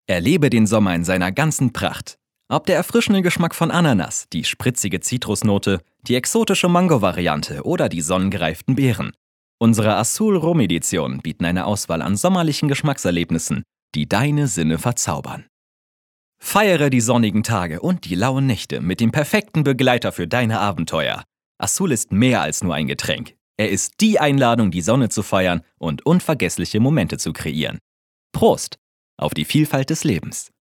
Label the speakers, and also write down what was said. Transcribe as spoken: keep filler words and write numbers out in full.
Speaker 1: Erlebe den Sommer in seiner ganzen Pracht. Ob der erfrischende Geschmack von Ananas, die spritzige Zitrusnote, die exotische Mango-Variante oder die sonnengereiften Beeren. Unsere Azul-Rum-Editionen bieten eine Auswahl an sommerlichen Geschmackserlebnissen, die deine Sinne verzaubern. Feiere die sonnigen Tage und die lauen Nächte mit dem perfekten Begleiter für deine Abenteuer. Azul ist mehr als nur ein Getränk. Er ist die Einladung, die Sonne zu feiern und unvergessliche Momente zu kreieren. Prost auf die Vielfalt des Lebens!